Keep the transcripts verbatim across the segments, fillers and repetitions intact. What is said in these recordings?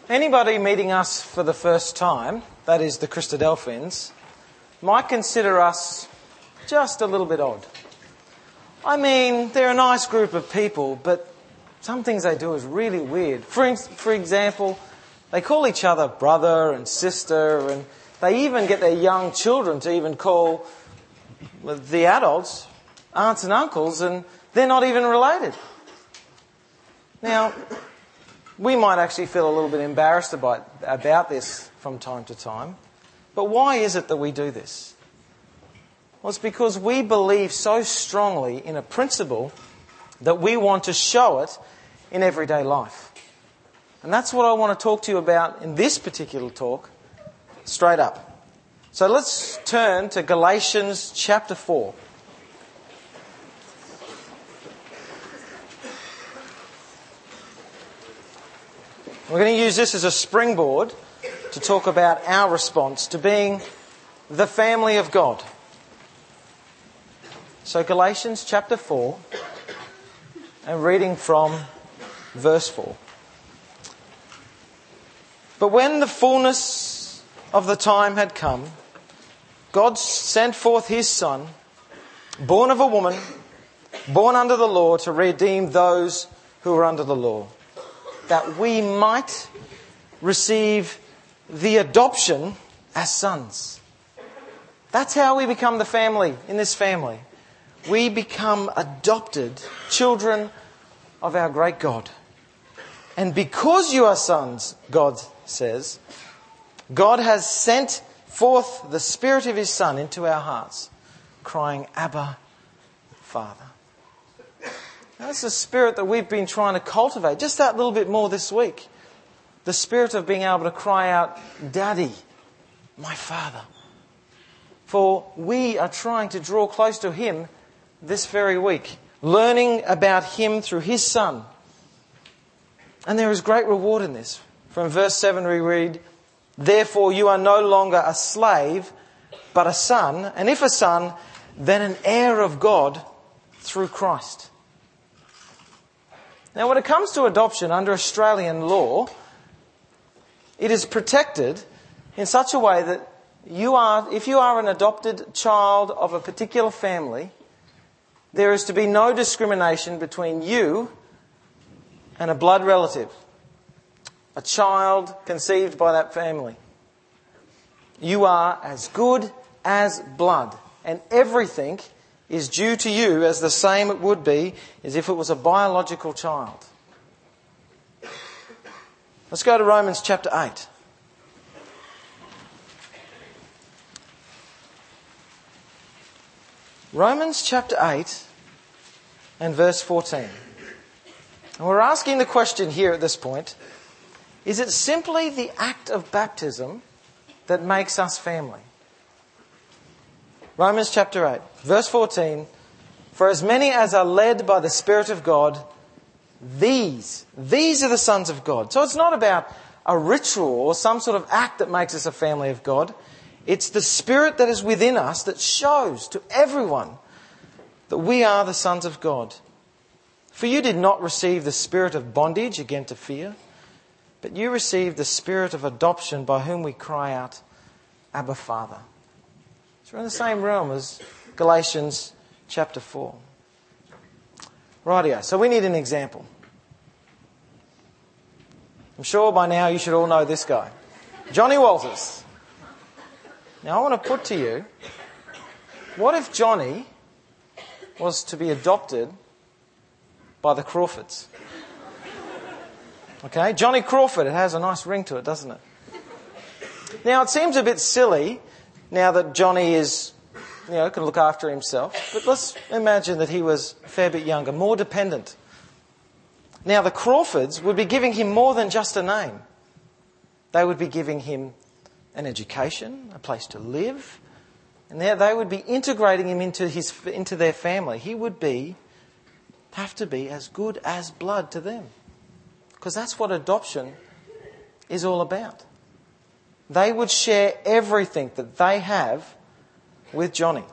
Anybody meeting us for the first time, that is the Christadelphians, might consider us just a little bit odd. I mean, they're a nice group of people, but some things they do is really weird. For, for example, they call each other brother and sister, and they even get their young children to even call the adults aunts and uncles, and they're not even related. Now, we might actually feel a little bit embarrassed about, about this from time to time. But why is it that we do this? Well, it's because we believe so strongly in a principle that we want to show it in everyday life. And that's what I want to talk to you about in this particular talk, straight up. So let's turn to Galatians chapter four. We're going to use this as a springboard to talk about our response to being the family of God. So Galatians chapter four, and reading from verse four. But when the fullness of the time had come, God sent forth his Son, born of a woman, born under the law, to redeem those who were under the law, that we might receive the adoption as sons. That's how we become the family in this family. We become adopted children of our great God. And because you are sons, God says, God has sent forth the Spirit of his Son into our hearts, crying, Abba, Father. That's the spirit that we've been trying to cultivate just that little bit more this week. The spirit of being able to cry out, Daddy, my Father. For we are trying to draw close to him this very week, learning about him through his Son. And there is great reward in this. From verse seven we read, Therefore you are no longer a slave, but a son, and if a son, then an heir of God through Christ. Now, when it comes to adoption under Australian law, it is protected in such a way that you are, if you are an adopted child of a particular family, there is to be no discrimination between you and a blood relative, a child conceived by that family. You are as good as blood, and everything is due to you as the same it would be as if it was a biological child. Let's go to Romans chapter eight. Romans chapter eight and verse fourteen. And we're asking the question here at this point, is it simply the act of baptism that makes us family? Romans chapter eight, verse fourteen, For as many as are led by the Spirit of God, these, these are the sons of God. So it's not about a ritual or some sort of act that makes us a family of God. It's the Spirit that is within us that shows to everyone that we are the sons of God. For you did not receive the spirit of bondage again to fear, but you received the Spirit of adoption by whom we cry out, Abba, Father. So we're in the same realm as Galatians chapter four. Rightio, so we need an example. I'm sure by now you should all know this guy. Johnny Walters. Now I want to put to you, what if Johnny was to be adopted by the Crawfords? Okay, Johnny Crawford, it has a nice ring to it, doesn't it? Now it seems a bit silly now that Johnny is, you know, can look after himself. But let's imagine that he was a fair bit younger, more dependent. Now the Crawfords would be giving him more than just a name. They would be giving him an education, a place to live. And there they would be integrating him into his into their family. He would be, have to be as good as blood to them. Because that's what adoption is all about. They would share everything that they have with Johnny.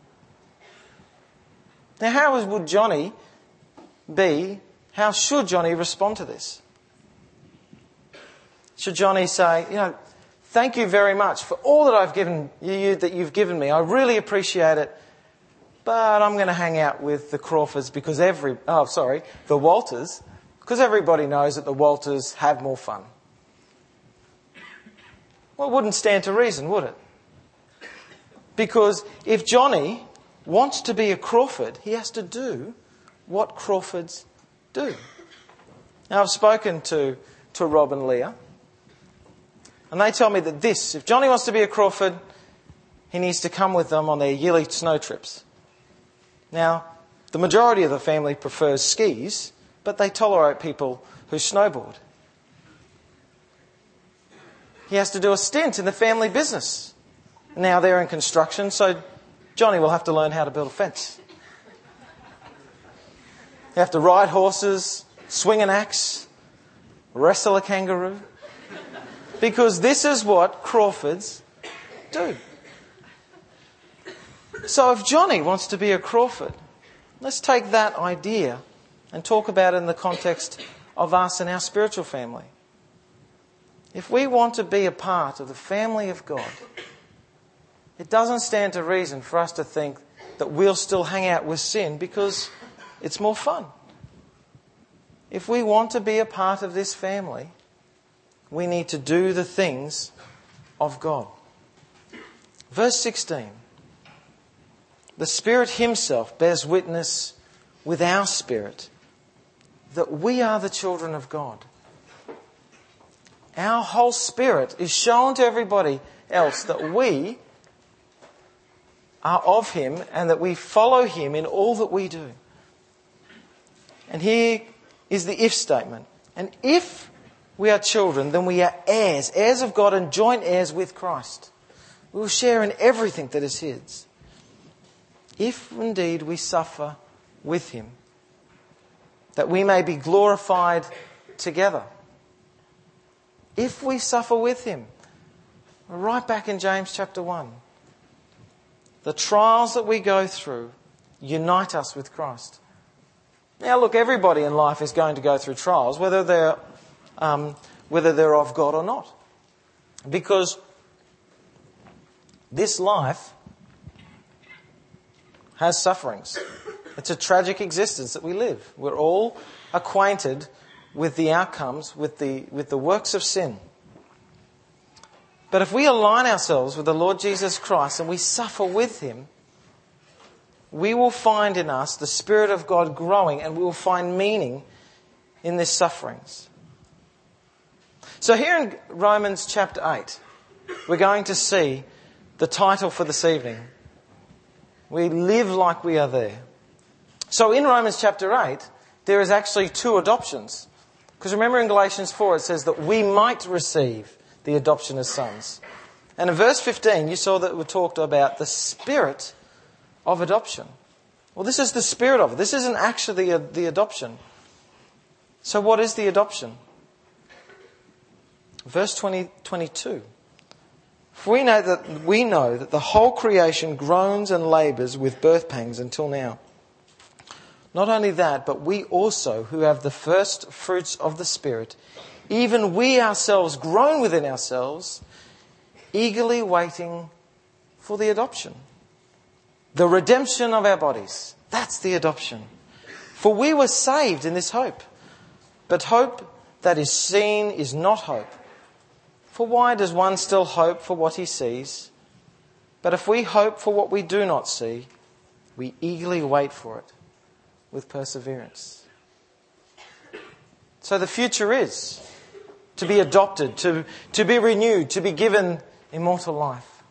Now, how would Johnny be, how should Johnny respond to this? Should Johnny say, you know, thank you very much for all that I've given you, that you've given me. I really appreciate it. But I'm going to hang out with the Crawfords because every, oh, sorry, the Walters, because everybody knows that the Walters have more fun. Well, it wouldn't stand to reason, would it? Because if Johnny wants to be a Crawford, he has to do what Crawfords do. Now, I've spoken to, to Rob and Leah, and they tell me that this, if Johnny wants to be a Crawford, he needs to come with them on their yearly snow trips. Now, the majority of the family prefers skis, but they tolerate people who snowboard. He has to do a stint in the family business. Now they're in construction, so Johnny will have to learn how to build a fence. You have to ride horses, swing an axe, wrestle a kangaroo. Because this is what Crawfords do. So if Johnny wants to be a Crawford, let's take that idea and talk about it in the context of us and our spiritual family. If we want to be a part of the family of God, it doesn't stand to reason for us to think that we'll still hang out with sin because it's more fun. If we want to be a part of this family, we need to do the things of God. Verse sixteen. The Spirit Himself bears witness with our spirit that we are the children of God. Our whole spirit is shown to everybody else that we are of Him and that we follow Him in all that we do. And here is the if statement. And if we are children, then we are heirs, heirs of God and joint heirs with Christ. We will share in everything that is His. If indeed we suffer with Him, that we may be glorified together. If we suffer with Him, right back in James chapter one, the trials that we go through unite us with Christ. Now look, everybody in life is going to go through trials, whether they're, um, whether they're of God or not. Because this life has sufferings. It's a tragic existence that we live. We're all acquainted with the outcomes, with the, with the works of sin. But if we align ourselves with the Lord Jesus Christ and we suffer with Him, we will find in us the Spirit of God growing and we will find meaning in these sufferings. So here in Romans chapter eight, we're going to see the title for this evening. We live like we are there. So in Romans chapter eight, there is actually two adoptions. Because remember in Galatians four, it says that we might receive the adoption as sons. And in verse fifteen, you saw that we talked about the spirit of adoption. Well, this is the spirit of it. This isn't actually the adoption. So what is the adoption? Verse twenty, twenty-two. For we know that we know that the whole creation groans and labours with birth pangs until now. Not only that, but we also, who have the first fruits of the Spirit, even we ourselves groan within ourselves, eagerly waiting for the adoption, the redemption of our bodies. That's the adoption. For we were saved in this hope. But hope that is seen is not hope. For why does one still hope for what he sees? But if we hope for what we do not see, we eagerly wait for it with perseverance. So the future is to be adopted, to, to be renewed, to be given immortal life.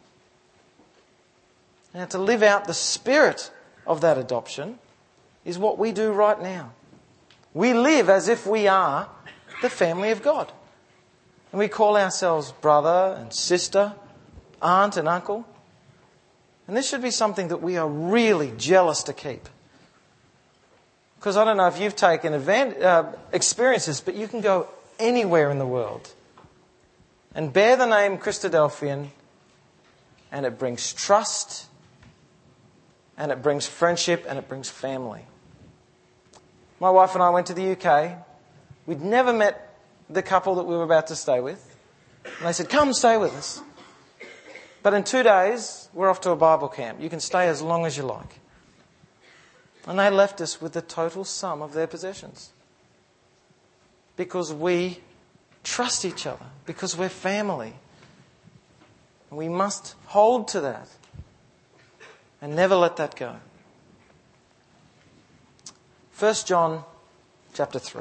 Now, to live out the spirit of that adoption is what we do right now. We live as if we are the family of God. And we call ourselves brother and sister, aunt and uncle. And this should be something that we are really jealous to keep. Because I don't know if you've taken event, uh, experiences, but you can go anywhere in the world and bear the name Christadelphian, and it brings trust, and it brings friendship, and it brings family. My wife and I went to the U K. We'd never met the couple that we were about to stay with. And they said, come stay with us. But in two days, we're off to a Bible camp. You can stay as long as you like. And they left us with the total sum of their possessions. Because we trust each other. Because we're family. And we must hold to that. And never let that go. First John chapter three.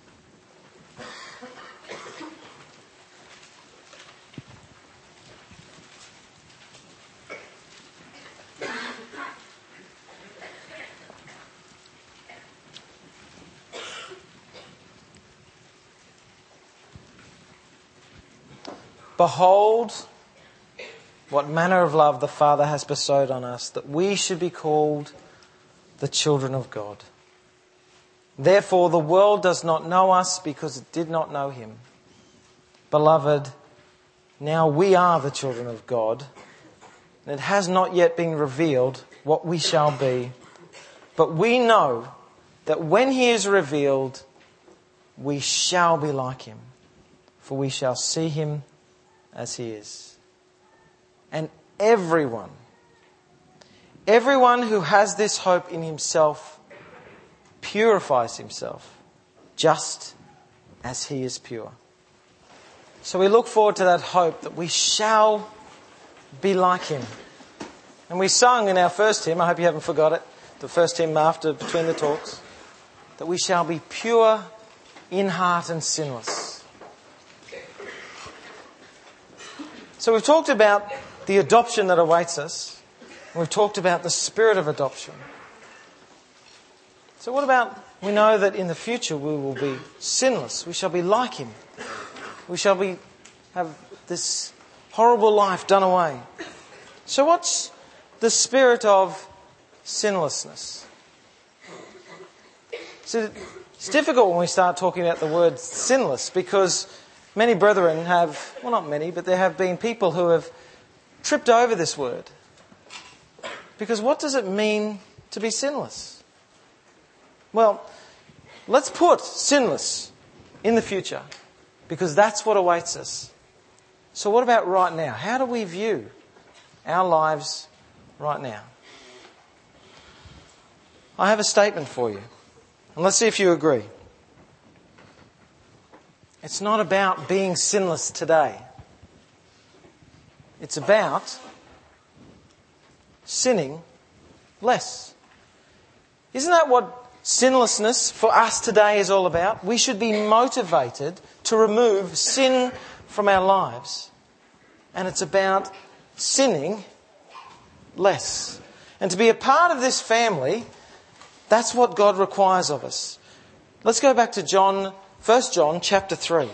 Behold, what manner of love the Father has bestowed on us, that we should be called the children of God. Therefore, the world does not know us because it did not know him. Beloved, now we are the children of God, and it has not yet been revealed what we shall be. But we know that when he is revealed, we shall be like him, for we shall see him as he is. And everyone, everyone who has this hope in himself purifies himself, just as he is pure. So we look forward to that hope that we shall be like him. And we sung in our first hymn, I hope you haven't forgot it, the first hymn after Between the Talks, that we shall be pure in heart and sinless. So we've talked about the adoption that awaits us. And we've talked about the spirit of adoption. So what about, we know that in the future we will be sinless. We shall be like him. We shall be have this horrible life done away. So what's the spirit of sinlessness? So it's difficult when we start talking about the word sinless, because many brethren have, well not many, but there have been people who have tripped over this word. Because what does it mean to be sinless? Well, let's put sinless in the future, because that's what awaits us. So what about right now? How do we view our lives right now? I have a statement for you. And let's see if you agree. It's not about being sinless today. It's about sinning less. Isn't that what sinlessness for us today is all about? We should be motivated to remove sin from our lives. And it's about sinning less. And to be a part of this family, that's what God requires of us. Let's go back to John, First John chapter three.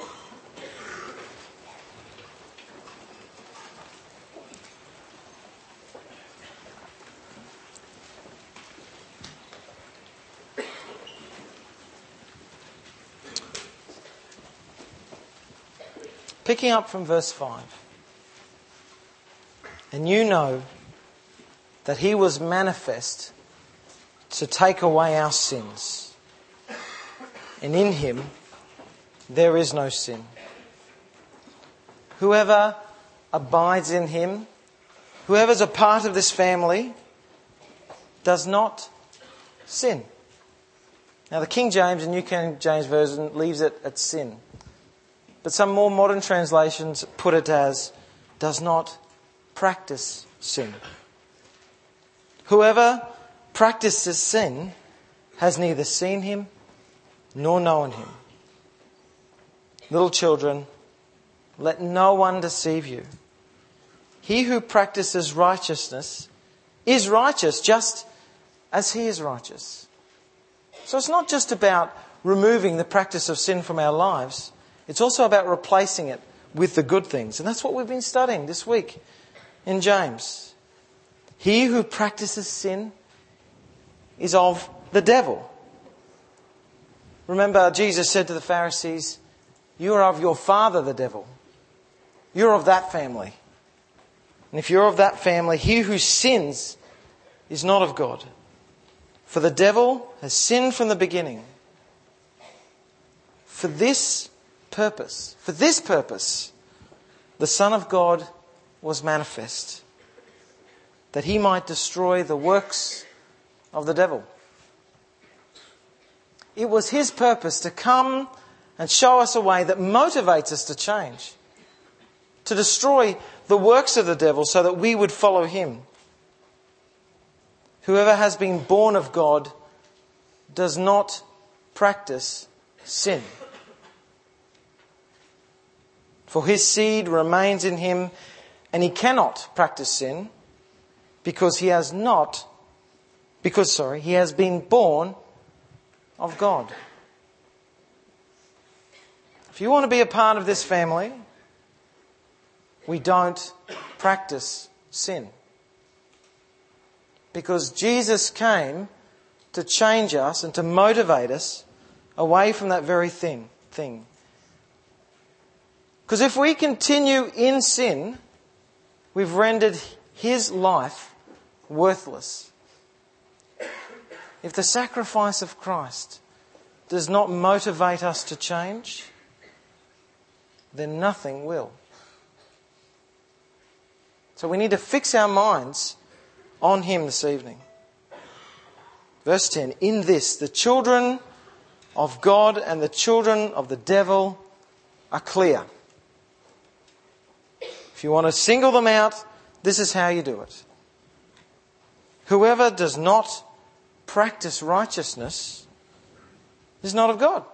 Picking up from verse five. And you know that he was manifest to take away our sins. And in him there is no sin. Whoever abides in him, whoever's a part of this family, does not sin. Now the King James and New King James Version leaves it at sin. But some more modern translations put it as, does not practice sin. Whoever practices sin has neither seen him nor known him. Little children, let no one deceive you. He who practices righteousness is righteous just as he is righteous. So it's not just about removing the practice of sin from our lives. It's also about replacing it with the good things. And that's what we've been studying this week in James. He who practices sin is of the devil. Remember, Jesus said to the Pharisees, you are of your father, the devil. You're of that family. And if you're of that family, he who sins is not of God. For the devil has sinned from the beginning. For this purpose, for this purpose, the Son of God was manifest, that he might destroy the works of the devil. It was his purpose to come and show us a way that motivates us to change, to destroy the works of the devil so that we would follow him. Whoever has been born of God does not practice sin. For his seed remains in him, and he cannot practice sin because he has not, because, sorry, he has been born of God. If you want to be a part of this family, we don't practice sin. Because Jesus came to change us and to motivate us away from that very thing. thing. Because if we continue in sin, we've rendered his life worthless. If the sacrifice of Christ does not motivate us to change, then nothing will. So we need to fix our minds on him this evening. Verse ten, in this the children of God and the children of the devil are clear. If you want to single them out, this is how you do it. Whoever does not practice righteousness is not of God,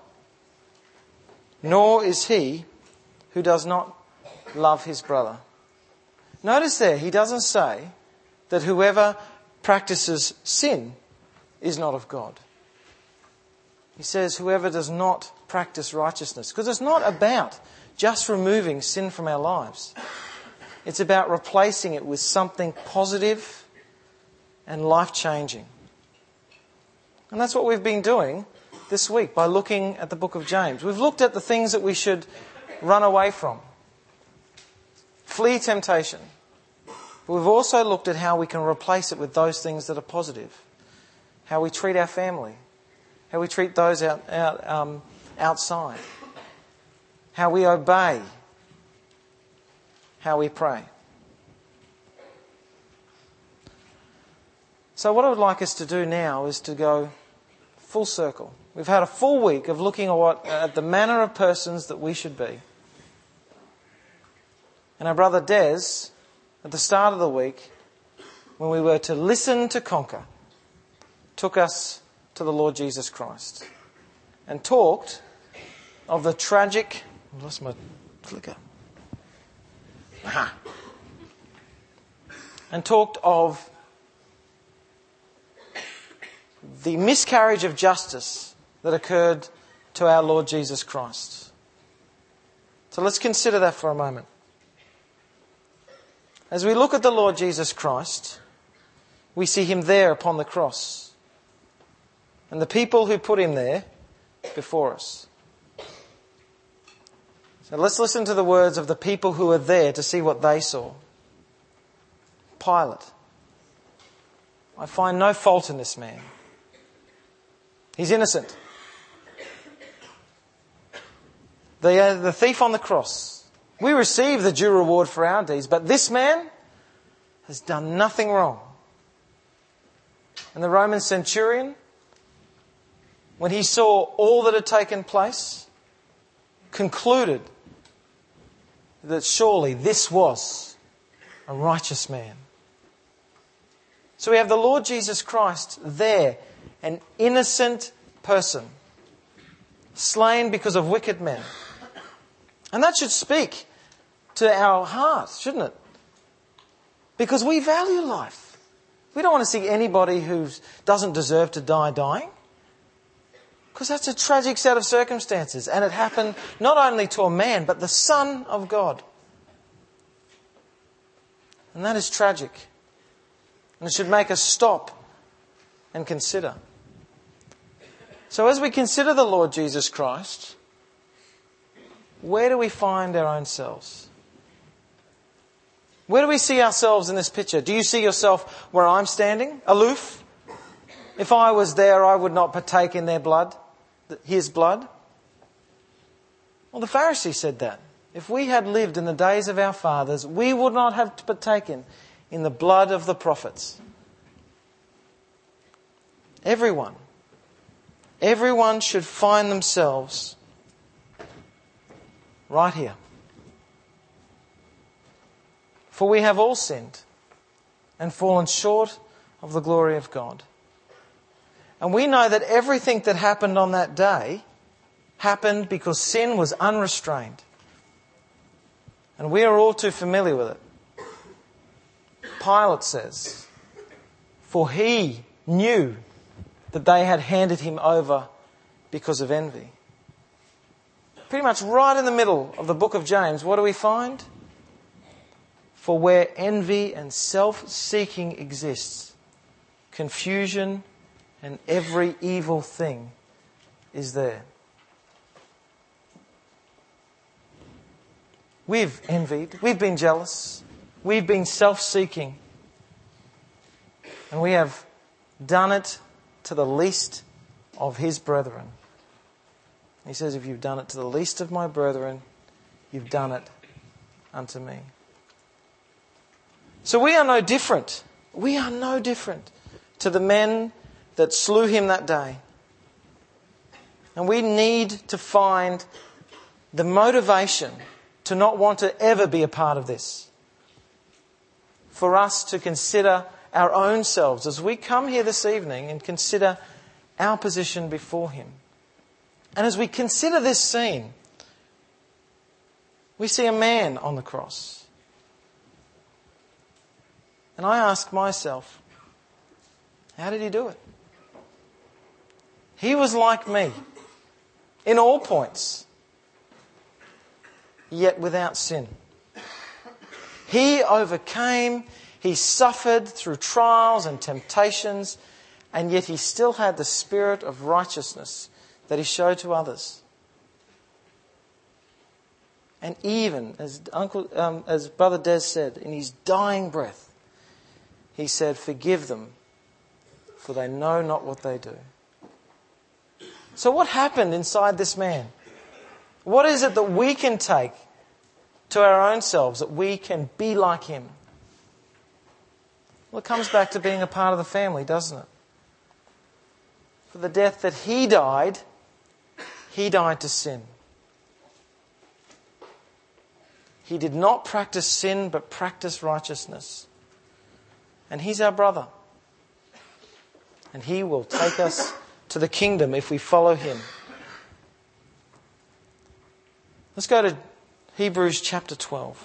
nor is he who does not love his brother. Notice there, he doesn't say that whoever practices sin is not of God. He says whoever does not practice righteousness. Because it's not about just removing sin from our lives. It's about replacing it with something positive and life-changing. And that's what we've been doing this week by looking at the book of James. We've looked at the things that we should run away from. Flee temptation. But we've also looked at how we can replace it with those things that are positive. How we treat our family. How we treat those out, out, um, outside. How we obey. How we pray. So what I would like us to do now is to go full circle. We've had a full week of looking at, what, at the manner of persons that we should be. And our brother Des, at the start of the week, when we were to listen to conquer, took us to the Lord Jesus Christ and talked of the tragic... I lost my clicker. Aha. And talked of the miscarriage of justice that occurred to our Lord Jesus Christ. So let's consider that for a moment. As we look at the Lord Jesus Christ, we see him there upon the cross, and the people who put him there before us. So let's listen to the words of the people who were there to see what they saw. Pilate. I find no fault in this man. He's innocent. The, uh, the thief on the cross. We receive the due reward for our deeds, but this man has done nothing wrong. And the Roman centurion, when he saw all that had taken place, concluded that surely this was a righteous man. So we have the Lord Jesus Christ there, an innocent person, slain because of wicked men. And that should speak to our hearts, shouldn't it? Because we value life. We don't want to see anybody who doesn't deserve to die dying. Because that's a tragic set of circumstances. And it happened not only to a man, but the Son of God. And that is tragic. And it should make us stop and consider. So as we consider the Lord Jesus Christ, where do we find our own selves? Where do we see ourselves in this picture? Do you see yourself where I'm standing, aloof? If I was there, I would not partake in their blood, his blood. Well, the Pharisee said that. if we had lived in the days of our fathers, we would not have partaken in the blood of the prophets. Everyone, everyone should find themselves right here. For we have all sinned and fallen short of the glory of God. And we know that everything that happened on that day happened because sin was unrestrained. And we are all too familiar with it. Pilate says, for he knew that they had handed him over because of envy. Pretty much right in the middle of the book of James, what do we find? For where envy and self-seeking exists, confusion and every evil thing is there. We've envied, we've been jealous, we've been self-seeking, and we have done it to the least of his brethren. He says, if you've done it to the least of my brethren, you've done it unto me. So we are no different. We are no different to the men that slew him that day. And we need to find the motivation to not want to ever be a part of this. For us to consider our own selves as we come here this evening and consider our position before him. And as we consider this scene, we see a man on the cross. And I ask myself, how did he do it? He was like me in all points, yet without sin. He overcame, he suffered through trials and temptations, and yet he still had the spirit of righteousness that he showed to others. And even, as Uncle, um, as Brother Des said, in his dying breath, he said, forgive them, for they know not what they do. So what happened inside this man? What is it that we can take to our own selves, that we can be like him? Well, it comes back to being a part of the family, doesn't it? For the death that he died, he died to sin. He did not practice sin, but practice righteousness. And he's our brother. And he will take us to the kingdom if we follow him. Let's go to Hebrews chapter twelve.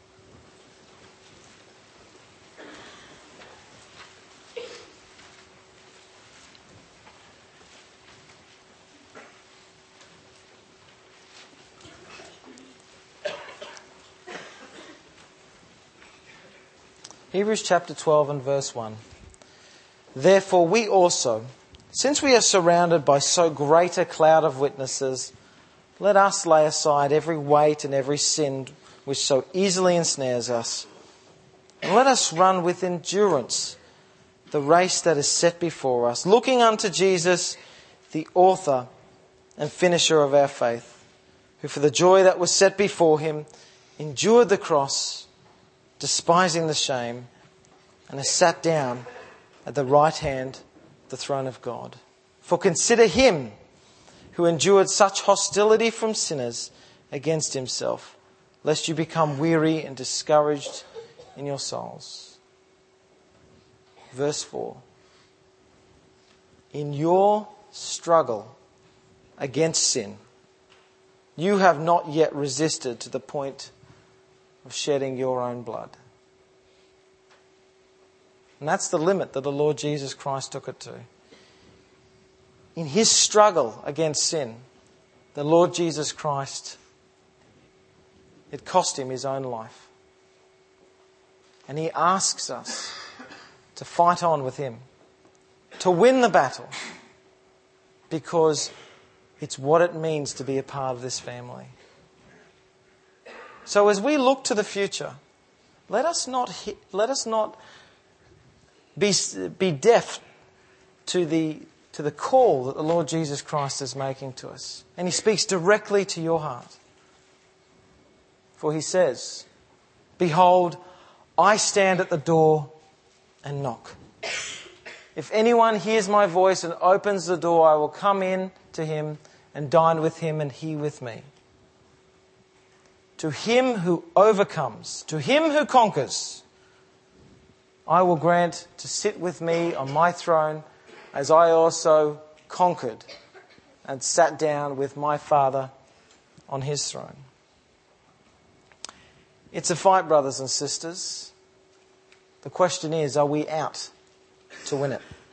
Hebrews chapter twelve and verse one. Therefore we also, since we are surrounded by so great a cloud of witnesses, let us lay aside every weight and every sin which so easily ensnares us, and let us run with endurance the race that is set before us, looking unto Jesus, the author and finisher of our faith, who for the joy that was set before him endured the cross, despising the shame, and has sat down at the right hand of the throne of God. For consider him who endured such hostility from sinners against himself, lest you become weary and discouraged in your souls. Verse four. In your struggle against sin, you have not yet resisted to the point of shedding your own blood. And that's the limit that the Lord Jesus Christ took it to. In his struggle against sin, the Lord Jesus Christ, it cost him his own life. And he asks us to fight on with him, to win the battle, because it's what it means to be a part of this family. So as we look to the future, let us not hit, let us not be be deaf to the to the call that the Lord Jesus Christ is making to us, and he speaks directly to your heart. For he says, "Behold, I stand at the door and knock. If anyone hears my voice and opens the door, I will come in to him and dine with him and he with me. To him who overcomes, to him who conquers, I will grant to sit with me on my throne, as I also conquered and sat down with my Father on his throne." It's a fight, brothers and sisters. The question is, are we out to win it?